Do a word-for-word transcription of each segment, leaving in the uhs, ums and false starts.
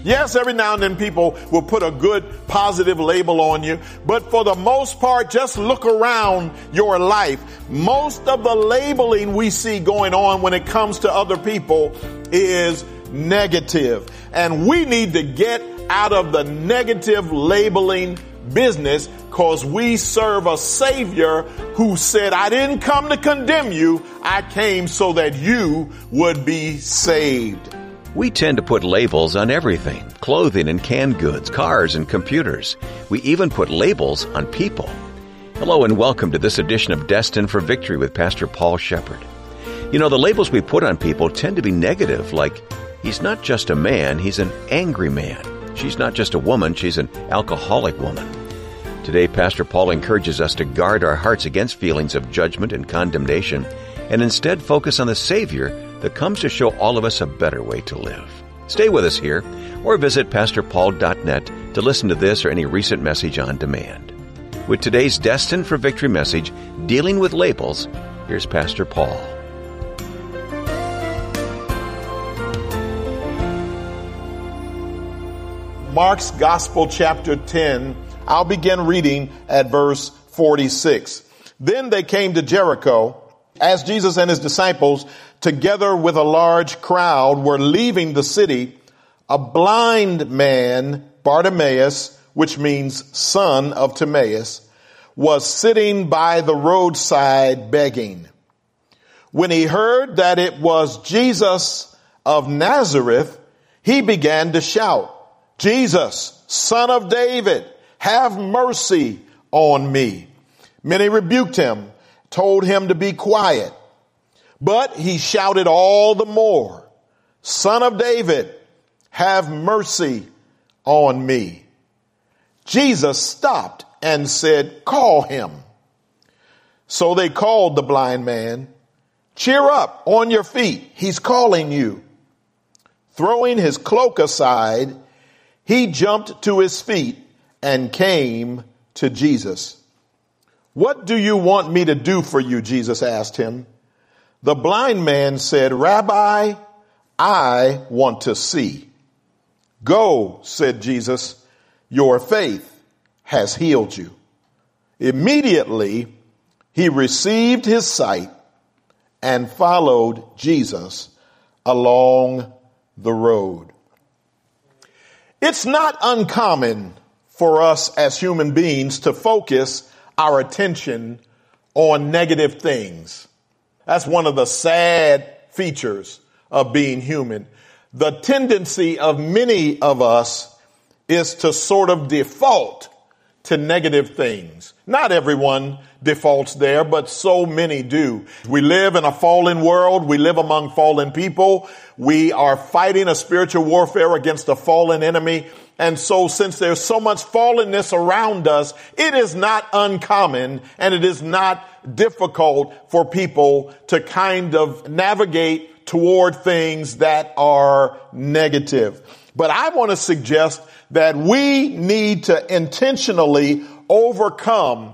Yes, every now and then people will put a good positive label on you, but for the most part, just look around your life. Most of the labeling we see going on when it comes to other people is negative. And we need to get out of the negative labeling business, because we serve a Savior who said, I didn't come to condemn you. I came so that you would be saved. We tend to put labels on everything: clothing and canned goods, cars and computers. We even put labels on people. Hello and welcome to this edition of Destined for Victory with Pastor Paul Shepherd. You know, the labels we put on people tend to be negative, like, he's not just a man, he's an angry man. She's not just a woman, she's an alcoholic woman. Today, Pastor Paul encourages us to guard our hearts against feelings of judgment and condemnation, and instead focus on the Savior that comes to show all of us a better way to live. Stay with us here, or visit pastor paul dot net to listen to this or any recent message on demand. With today's Destined for Victory message, Dealing with Labels, here's Pastor Paul. Mark's Gospel, chapter ten. I'll begin reading at verse forty-six. Then they came to Jericho. As Jesus and his disciples, together with a large crowd, were leaving the city, a blind man, Bartimaeus, which means son of Timaeus, was sitting by the roadside begging. When he heard that it was Jesus of Nazareth, he began to shout, Jesus, Son of David, have mercy on me. Many rebuked him, told him to be quiet. But he shouted all the more, Son of David, have mercy on me. Jesus stopped and said, call him. So they called the blind man. Cheer up, on your feet, he's calling you. Throwing his cloak aside, he jumped to his feet and came to Jesus. What do you want me to do for you? Jesus asked him. The blind man said, Rabbi, I want to see. Go, said Jesus, your faith has healed you. Immediately he received his sight and followed Jesus along the road. It's not uncommon for us as human beings to focus our attention on negative things. That's one of the sad features of being human. The tendency of many of us is to sort of default to negative things. Not everyone defaults there, but so many do. We live in a fallen world. We live among fallen people. We are fighting a spiritual warfare against a fallen enemy. And so since there's so much fallenness around us, it is not uncommon and it is not difficult for people to kind of navigate toward things that are negative. But I want to suggest that we need to intentionally overcome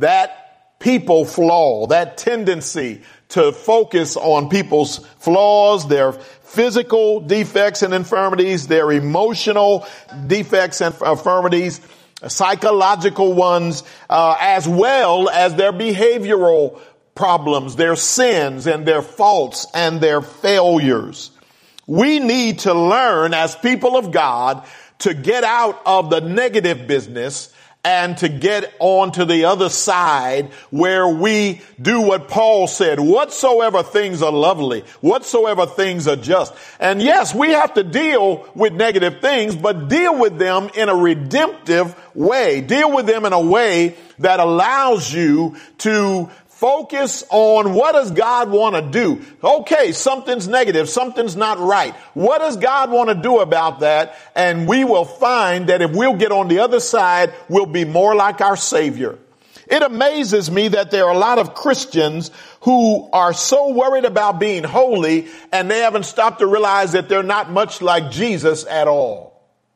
that people flaw, that tendency to focus on people's flaws, their physical defects and infirmities, their emotional defects and infirmities, psychological ones, uh, as well as their behavioral problems, their sins and their faults and their failures. We need to learn as people of God to get out of the negative business and to get on to the other side where we do what Paul said, whatsoever things are lovely, whatsoever things are just. And yes, we have to deal with negative things, but deal with them in a redemptive way. Deal with them in a way that allows you to focus on what does God want to do? Okay, something's negative. Something's not right. What does God want to do about that? And we will find that if we'll get on the other side, we'll be more like our Savior. It amazes me that there are a lot of Christians who are so worried about being holy and they haven't stopped to realize that they're not much like Jesus at all.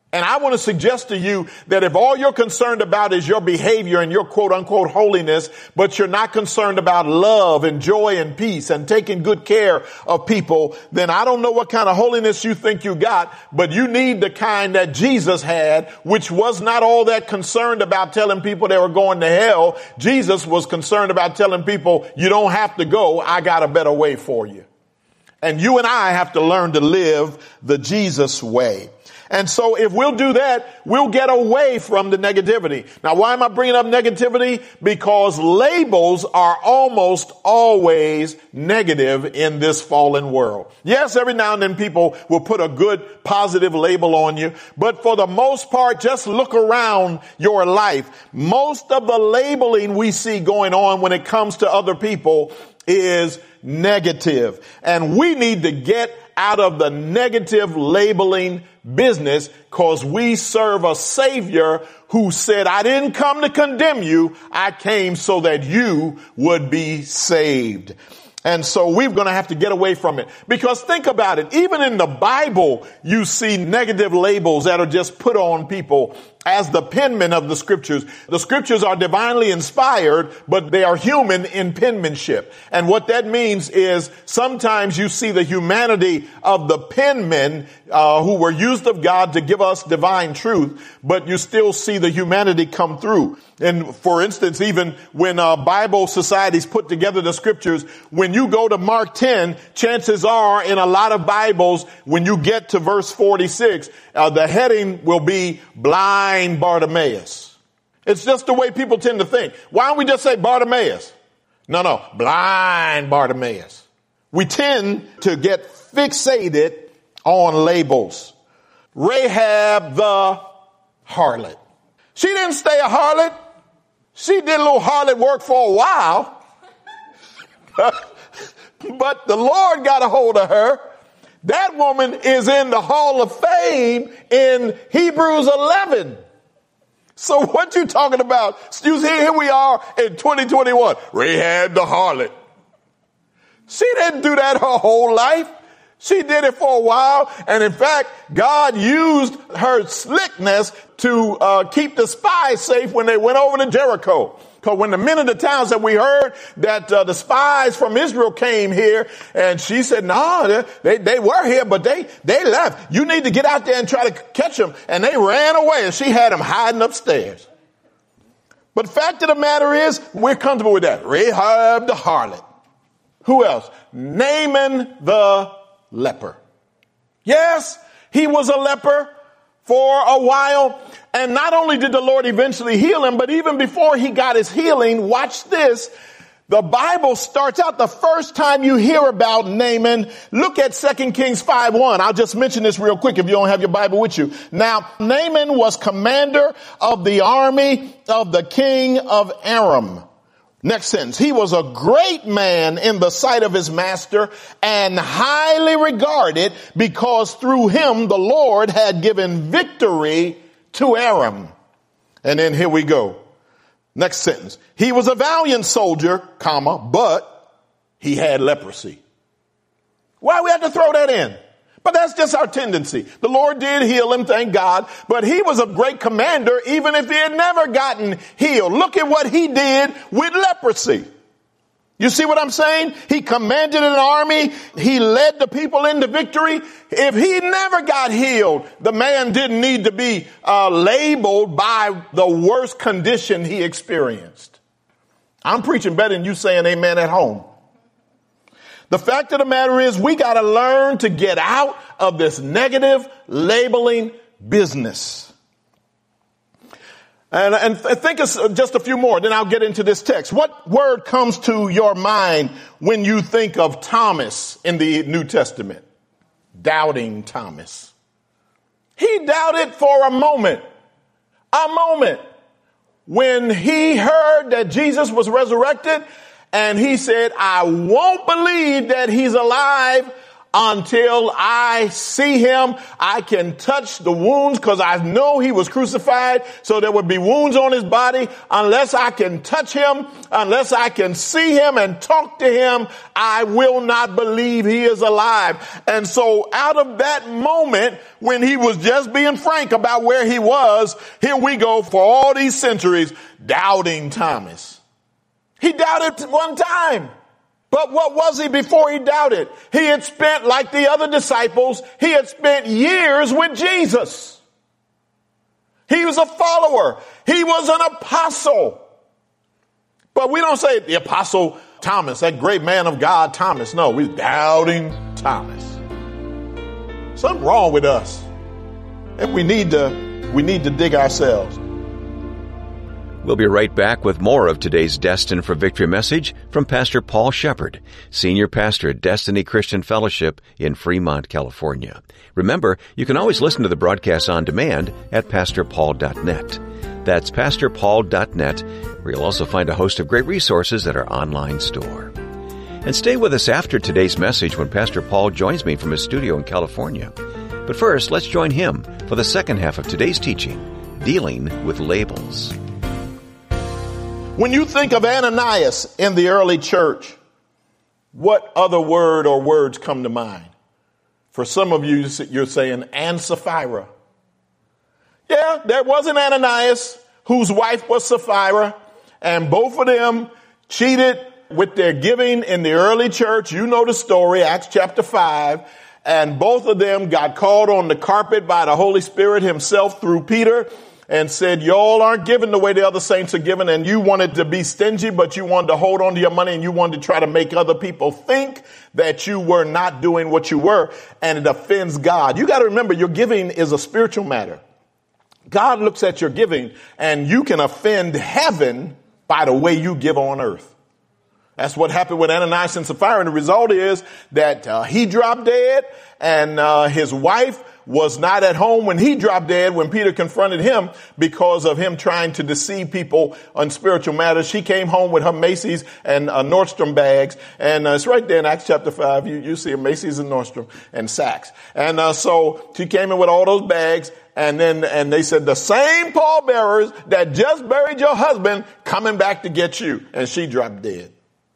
And I want to suggest to you that if all you're concerned about is your behavior and your quote unquote holiness, but you're not concerned about love and joy and peace and taking good care of people, then I don't know what kind of holiness you think you got, but you need the kind that Jesus had, which was not all that concerned about telling people they were going to hell. Jesus was concerned about telling people, you don't have to go. I got a better way for you. And you and I have to learn to live the Jesus way. And so if we'll do that, we'll get away from the negativity. Now, why am I bringing up negativity? Because labels are almost always negative in this fallen world. Yes, every now and then people will put a good positive label on you. But for the most part, just look around your life. Most of the labeling we see going on when it comes to other people is negative. And we need to get out of the negative labeling business, because we serve a Savior who said, I didn't come to condemn you. I came so that you would be saved. And so we're going to have to get away from it, because think about it. Even in the Bible, you see negative labels that are just put on people as the penman of the scriptures. The scriptures are divinely inspired, but they are human in penmanship. And what that means is sometimes you see the humanity of the penmen uh, who were used of God to give us divine truth, but you still see the humanity come through. And for instance, even when uh, Bible societies put together the scriptures, when you go to Mark ten, chances are in a lot of Bibles, when you get to verse forty-six, uh, the heading will be blind Bartimaeus. It's just the way people tend to think. Why don't we just say Bartimaeus? No, no, blind Bartimaeus. We tend to get fixated on labels. Rahab the harlot. She didn't stay a harlot. She did a little harlot work for a while. But the Lord got a hold of her. That woman is in the Hall of Fame in Hebrews eleven. So what you talking about? You see, here we are in twenty twenty-one. Rahab the harlot. She didn't do that her whole life. She did it for a while. And in fact, God used her slickness to uh, keep the spies safe when they went over to Jericho. Because when the men of the towns that we heard that uh, the spies from Israel came here, and she said, no, they, they were here, but they, they left. You need to get out there and try to catch them. And they ran away, and she had them hiding upstairs. But the fact of the matter is, we're comfortable with that. Rahab the harlot. Who else? Naaman the leper. Yes, he was a leper for a while. And not only did the Lord eventually heal him, but even before he got his healing, watch this. The Bible starts out, the first time you hear about Naaman, look at Second Kings five one. I'll just mention this real quick if you don't have your Bible with you. Now, Naaman was commander of the army of the king of Aram. Next sentence. He was a great man in the sight of his master and highly regarded, because through him the Lord had given victory to Aram. And then here we go. Next sentence. He was a valiant soldier, comma, but he had leprosy. Why we have to throw that in? But that's just our tendency. The Lord did heal him, thank God, but he was a great commander even if he had never gotten healed. Look at what he did with leprosy. You see what I'm saying? He commanded an army. He led the people into victory. If he never got healed, the man didn't need to be uh, labeled by the worst condition he experienced. I'm preaching better than you saying amen at home. The fact of the matter is, we got to learn to get out of this negative labeling business. And, and think of just a few more, then I'll get into this text. What word comes to your mind when you think of Thomas in the New Testament? Doubting Thomas. He doubted for a moment, a moment, when he heard that Jesus was resurrected. And he said, I won't believe that he's alive until I see him. I can touch the wounds because I know he was crucified, so there would be wounds on his body. Unless I can touch him, unless I can see him and talk to him, I will not believe he is alive. And so out of that moment, when he was just being frank about where he was, here we go for all these centuries, doubting Thomas. He doubted one time. But what was he before he doubted? He had spent, like the other disciples, he had spent years with Jesus. He was a follower. He was an apostle. But we don't say the apostle Thomas, that great man of God, Thomas. No, we're doubting Thomas. Something wrong with us. And we need to, we need to dig ourselves. We'll be right back with more of today's Destined for Victory message from Pastor Paul Shepard, Senior Pastor at Destiny Christian Fellowship in Fremont, California. Remember, you can always listen to the broadcast on demand at pastor paul dot net. That's pastor paul dot net, where you'll also find a host of great resources at our online store. And stay with us after today's message when Pastor Paul joins me from his studio in California. But first, let's join him for the second half of today's teaching, Dealing with Labels. When you think of Ananias in the early church, what other word or words come to mind? For some of you, you're saying, and Sapphira. Yeah, there was an Ananias whose wife was Sapphira, and both of them cheated with their giving in the early church. You know the story, Acts chapter five. And both of them got called on the carpet by the Holy Spirit himself through Peter, and said, y'all aren't giving the way the other saints are giving, and you wanted to be stingy, but you wanted to hold on to your money, and you wanted to try to make other people think that you were not doing what you were, and it offends God. You got to remember, your giving is a spiritual matter. God looks at your giving, and you can offend heaven by the way you give on earth. That's what happened with Ananias and Sapphira, and the result is that uh, he dropped dead, and uh, his wife was not at home when he dropped dead, when Peter confronted him because of him trying to deceive people on spiritual matters. She came home with her Macy's and uh, Nordstrom bags. And uh, it's right there in Acts chapter five. You, you see Macy's and Nordstrom and Saks. And uh, so she came in with all those bags. And then, and they said, the same pallbearers that just buried your husband coming back to get you. And she dropped dead.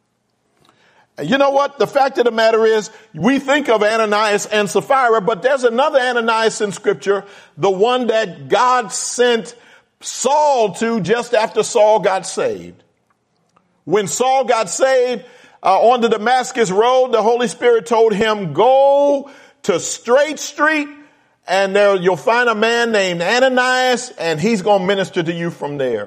You know what? The fact of the matter is, we think of Ananias and Sapphira, but there's another Ananias in Scripture, the one that God sent Saul to just after Saul got saved. When Saul got saved uh, on the Damascus Road, the Holy Spirit told him, go to Straight Street, and there you'll find a man named Ananias, and he's going to minister to you from there.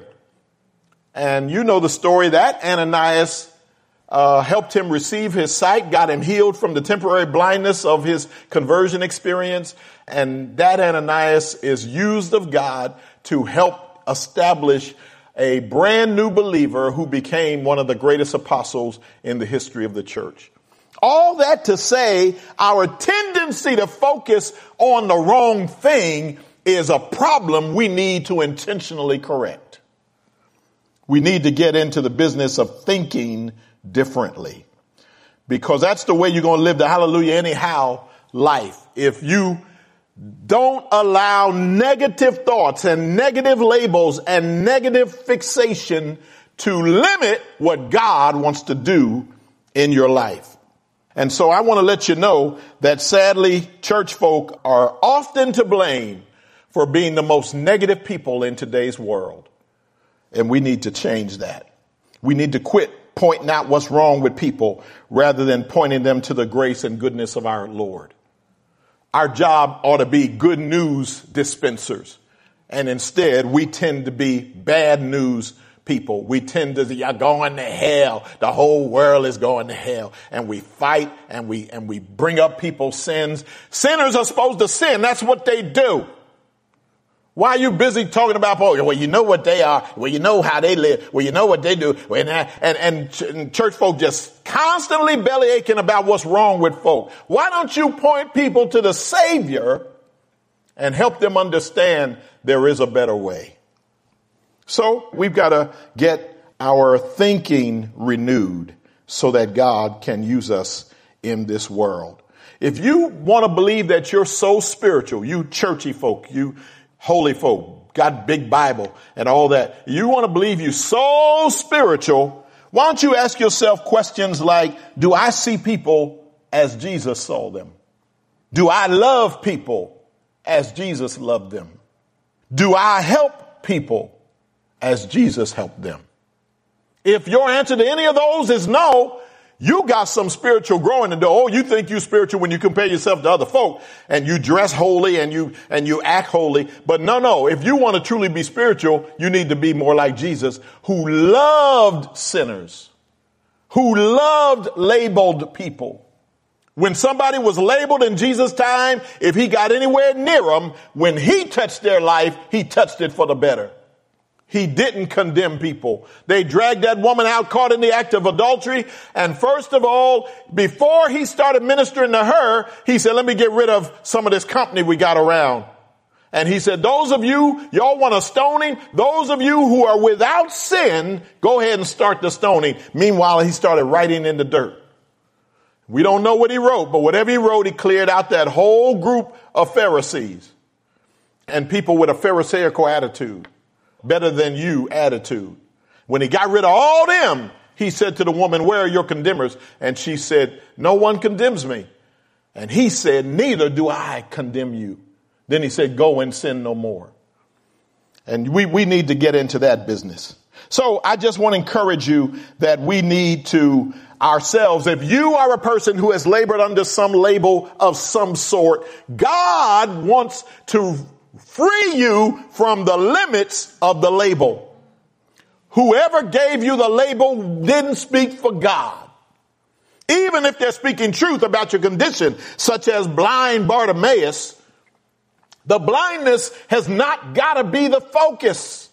And you know the story, that Ananias Uh, helped him receive his sight, got him healed from the temporary blindness of his conversion experience. And that Ananias is used of God to help establish a brand new believer who became one of the greatest apostles in the history of the church. All that to say, our tendency to focus on the wrong thing is a problem we need to intentionally correct. We need to get into the business of thinking differently, because that's the way you're going to live the hallelujah anyhow life. If you don't allow negative thoughts and negative labels and negative fixation to limit what God wants to do in your life. And so I want to let you know that sadly, church folk are often to blame for being the most negative people in today's world. And we need to change that. We need to quit pointing out what's wrong with people rather than pointing them to the grace and goodness of our Lord. Our job ought to be good news dispensers. And instead, we tend to be bad news people. We tend to, you're going to hell. The whole world is going to hell. And we fight and we, and we bring up people's sins. Sinners are supposed to sin. That's what they do. Why are you busy talking about, oh, well, you know what they are. Well, you know how they live. Well, you know what they do. And, and, and church folk just constantly belly aching about what's wrong with folk. Why don't you point people to the Savior and help them understand there is a better way? So we've got to get our thinking renewed so that God can use us in this world. If you want to believe that you're so spiritual, you churchy folk, you holy folk, got big Bible and all that, you want to believe you so spiritual, why don't you ask yourself questions like, do I see people as Jesus saw them? Do I love people as Jesus loved them? Do I help people as Jesus helped them? If your answer to any of those is no, you got some spiritual growing to do. Oh, you think you're spiritual when you compare yourself to other folk and you dress holy and you, and you act holy. But no, no, if you want to truly be spiritual, you need to be more like Jesus, who loved sinners, who loved labeled people. When somebody was labeled in Jesus' time, if he got anywhere near them, when he touched their life, he touched it for the better. He didn't condemn people. They dragged that woman out caught in the act of adultery. And first of all, before he started ministering to her, he said, let me get rid of some of this company we got around. And he said, those of you, y'all want a stoning? Those of you who are without sin, go ahead and start the stoning. Meanwhile, he started writing in the dirt. We don't know what he wrote, but whatever he wrote, he cleared out that whole group of Pharisees and people with a Pharisaical attitude. Better than you attitude. When he got rid of all them, he said to the woman, where are your condemners? And she said, no one condemns me. And he said, neither do I condemn you. Then he said, go and sin no more. And we, we need to get into that business. So I just want to encourage you that we need to ourselves, if you are a person who has labored under some label of some sort, God wants to free you from the limits of the label. Whoever gave you the label didn't speak for God. Even if they're speaking truth about your condition, such as blind Bartimaeus, the blindness has not got to be the focus.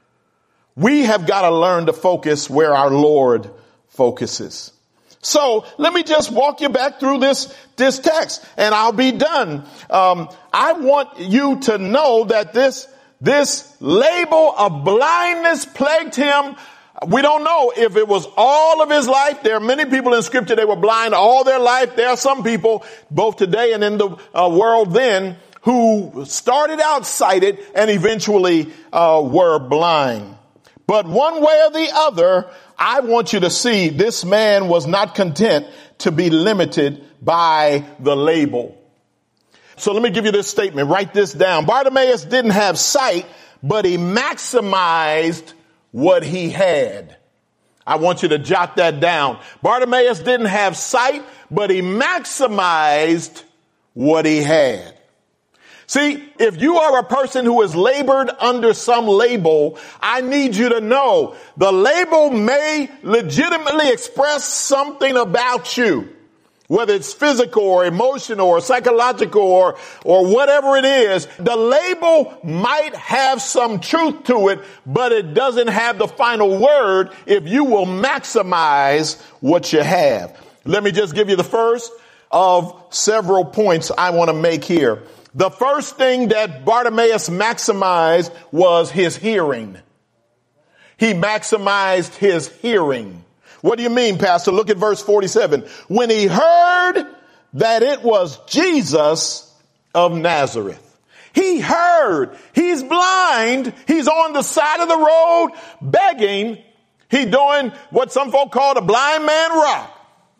We have got to learn to focus where our Lord focuses. So let me just walk you back through this, this text and I'll be done. Um, I want you to know that this, this label of blindness plagued him. We don't know if it was all of his life. There are many people in scripture, they were blind all their life. There are some people, both today and in the uh, world then, who started out sighted and eventually uh, were blind. But one way or the other, I want you to see this man was not content to be limited by the label. So let me give you this statement. Write this down. Bartimaeus didn't have sight, but he maximized what he had. I want you to jot that down. Bartimaeus didn't have sight, but he maximized what he had. See, if you are a person who has labored under some label, I need you to know the label may legitimately express something about you, whether it's physical or emotional or psychological or, or whatever it is. The label might have some truth to it, but it doesn't have the final word if you will maximize what you have. Let me just give you the first of several points I want to make here. The first thing that Bartimaeus maximized was his hearing. He maximized his hearing. What do you mean, Pastor? Look at verse forty-seven. When he heard that it was Jesus of Nazareth. He heard. He's blind. He's on the side of the road begging. He's doing what some folk call a blind man rock.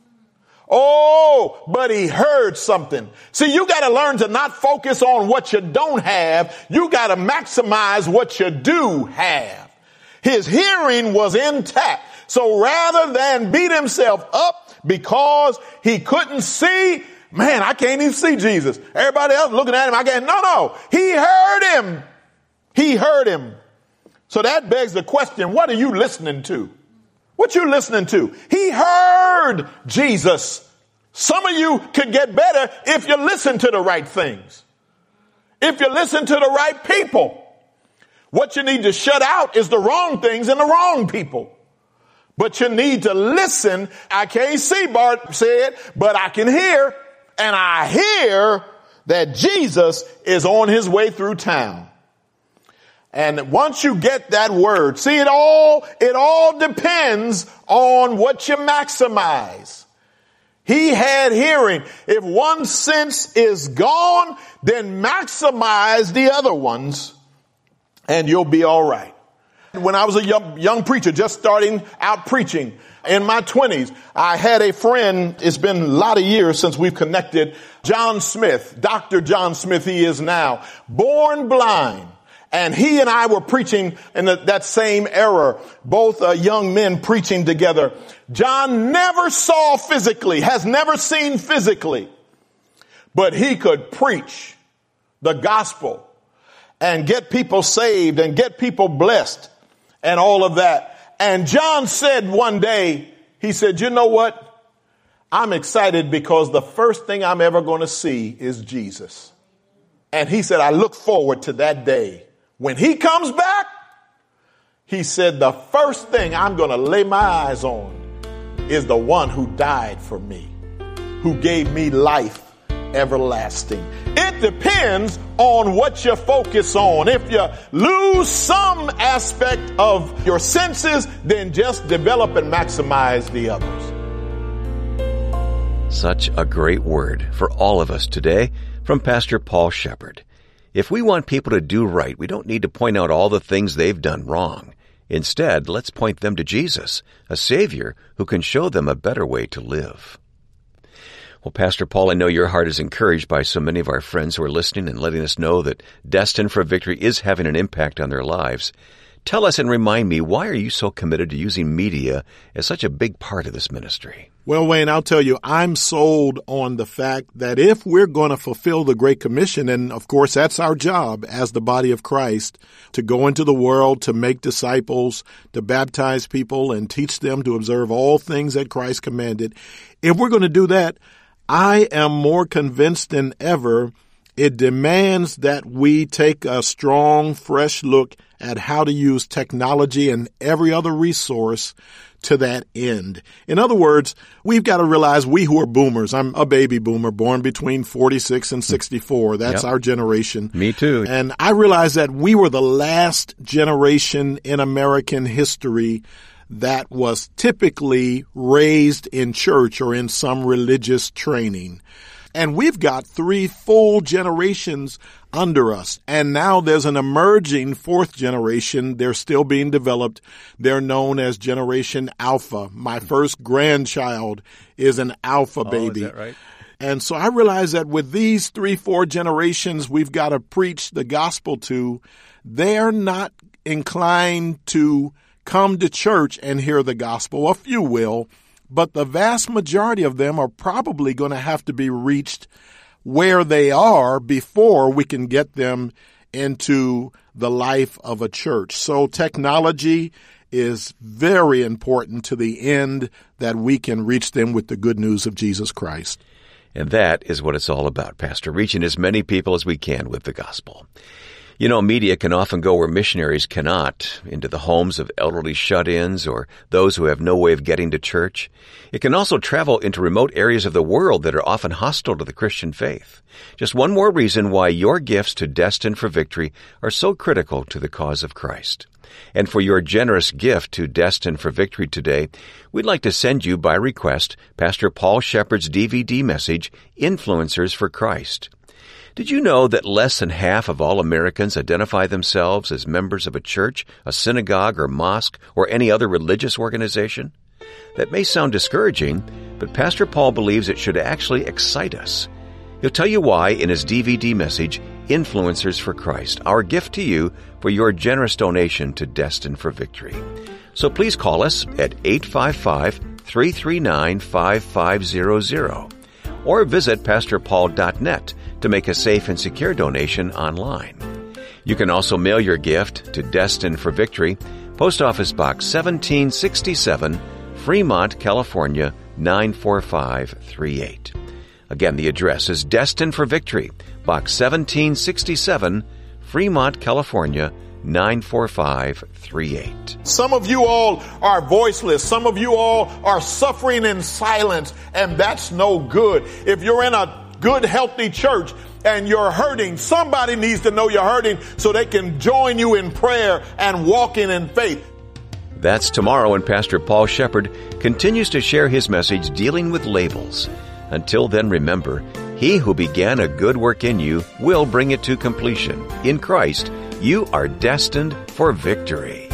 Oh, but he heard something. See, you got to learn to not focus on what you don't have. You got to maximize what you do have. His hearing was intact. So rather than beat himself up because he couldn't see, man, I can't even see Jesus. Everybody else looking at him, I can't. No, no. He heard him. He heard him. So that begs the question, what are you listening to? What you listening to? He heard Jesus. Some of you could get better if you listen to the right things. If you listen to the right people. What you need to shut out is the wrong things and the wrong people. But you need to listen. I can't see, Bart said, but I can hear. And I hear that Jesus is on his way through town. And once you get that word, see, it all, it all depends on what you maximize. He had hearing. If one sense is gone, then maximize the other ones and you'll be all right. When I was a young, young preacher, just starting out preaching in my twenties, I had a friend, it's been a lot of years since we've connected, John Smith, Doctor John Smith he is now, born blind. And he and I were preaching in the, that same era, both uh, young men preaching together. John never saw physically, has never seen physically, but he could preach the gospel and get people saved and get people blessed and all of that. And John said one day, he said, you know what? I'm excited because the first thing I'm ever going to see is Jesus. And he said, I look forward to that day. When he comes back, he said, the first thing I'm going to lay my eyes on is the one who died for me, who gave me life everlasting. It depends on what you focus on. If you lose some aspect of your senses, then just develop and maximize the others. Such a great word for all of us today from Pastor Paul Shepherd. If we want people to do right, we don't need to point out all the things they've done wrong. Instead, let's point them to Jesus, a Savior who can show them a better way to live. Well, Pastor Paul, I know your heart is encouraged by so many of our friends who are listening and letting us know that Destined for Victory is having an impact on their lives. Tell us and remind me, why are you so committed to using media as such a big part of this ministry? Well, Wayne, I'll tell you, I'm sold on the fact that if we're going to fulfill the Great Commission, and of course that's our job as the body of Christ, to go into the world, to make disciples, to baptize people and teach them to observe all things that Christ commanded. If we're going to do that, I am more convinced than ever it demands that we take a strong, fresh look at how to use technology and every other resource to that end. In other words, we've got to realize we who are boomers, I'm a baby boomer born between forty-six and sixty-four. That's yep. our generation. Me too. And I realize that we were the last generation in American history that was typically raised in church or in some religious training. And we've got three full generations under us. And now there's an emerging fourth generation. They're still being developed. They're known as Generation Alpha. My first grandchild is an Alpha baby. Oh, is that right? And so I realize that with these three, four generations we've got to preach the gospel to, they're not inclined to come to church and hear the gospel. A few will. But the vast majority of them are probably going to have to be reached where they are before we can get them into the life of a church. So technology is very important to the end that we can reach them with the good news of Jesus Christ. And that is what it's all about, Pastor, reaching as many people as we can with the gospel. You know, media can often go where missionaries cannot, into the homes of elderly shut-ins or those who have no way of getting to church. It can also travel into remote areas of the world that are often hostile to the Christian faith. Just one more reason why your gifts to Destined for Victory are so critical to the cause of Christ. And for your generous gift to Destined for Victory today, we'd like to send you, by request, Pastor Paul Shepherd's D V D message, Influencers for Christ. Did you know that less than half of all Americans identify themselves as members of a church, a synagogue, or mosque, or any other religious organization? That may sound discouraging, but Pastor Paul believes it should actually excite us. He'll tell you why in his D V D message, Influencers for Christ, our gift to you for your generous donation to Destined for Victory. So please call us at eight five five, three three nine, five five zero zero or visit pastor paul dot net to make a safe and secure donation online. You can also mail your gift to Destined for Victory, Post Office Box seventeen sixty-seven, Fremont, California, nine four five three eight. Again, the address is Destined for Victory, Box seventeen sixty-seven, Fremont, California, nine four five three eight. Some of you all are voiceless. Some of you all are suffering in silence, and that's no good. If you're in a good, healthy church and you're hurting, somebody needs to know you're hurting so they can join you in prayer and walking in faith. That's tomorrow when Pastor Paul Shepherd continues to share his message dealing with labels. Until then, remember, he who began a good work in you will bring it to completion. In Christ, you are destined for victory.